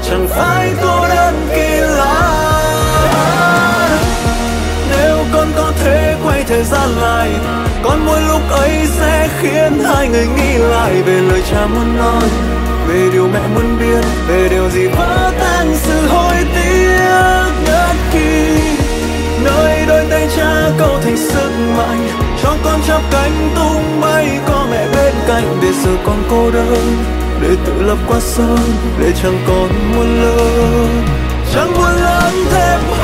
chẳng phải cô đơn kỳ lạ. Nếu con có thể quay thời gian lại, con muốn lúc ấy sẽ khiến hai người nghĩ lại về lời cha muốn nói, về điều mẹ muốn biết, về điều gì vỡ tan sự hối tiếc nhất khi nơi đôi tay cha câu thành sức mạnh, cho con chắp cánh tung bay có mẹ bên cạnh, để giờ con cô đơn, để tự lập quá sớm, để chẳng còn muốn lớn, chẳng muốn lớn thêm.